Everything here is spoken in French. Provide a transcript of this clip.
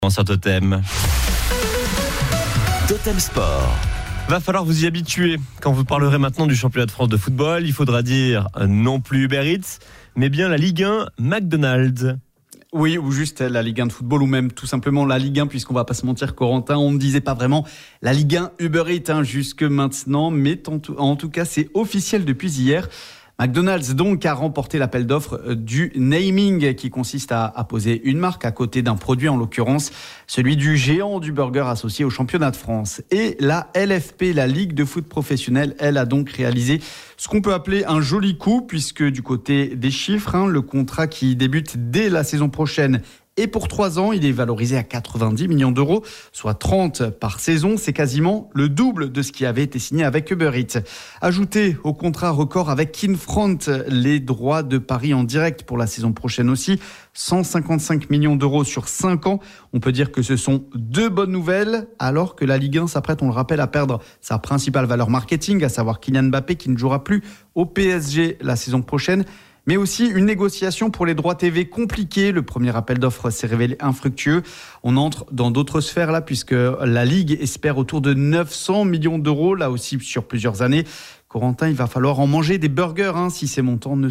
Sur Totem. Totem Sport. Va falloir vous y habituer. Quand vous parlerez maintenant du championnat de France de football, il faudra dire non plus Uber Eats, mais bien la Ligue 1 McDonald's. Oui, ou juste la Ligue 1 de football, ou même tout simplement la Ligue 1, puisqu'on va pas se mentir, Corentin, on ne disait pas vraiment la Ligue 1 Uber Eats jusque maintenant, mais en tout cas, c'est officiel depuis hier. McDonald's donc a remporté l'appel d'offres du naming qui consiste à poser une marque à côté d'un produit, en l'occurrence celui du géant du burger associé au championnat de France. Et la LFP, la Ligue de foot professionnelle, elle a donc réalisé ce qu'on peut appeler un joli coup, puisque du côté des chiffres, le contrat qui débute dès la saison prochaine et pour 3 ans, il est valorisé à 90 millions d'euros, soit 30 par saison. C'est quasiment le double de ce qui avait été signé avec Uber Eats. Ajouté au contrat record avec Kinfront, les droits de paris en direct pour la saison prochaine aussi, 155 millions d'euros sur 5 ans. On peut dire que ce sont 2 bonnes nouvelles, alors que la Ligue 1 s'apprête, on le rappelle, à perdre sa principale valeur marketing, à savoir Kylian Mbappé, qui ne jouera plus au PSG la saison prochaine. Mais aussi une négociation pour les droits TV compliquée. Le premier appel d'offres s'est révélé infructueux. On entre dans d'autres sphères là, puisque la Ligue espère autour de 900 millions d'euros, là aussi sur plusieurs années. Corentin, il va falloir en manger des burgers si ces montants ne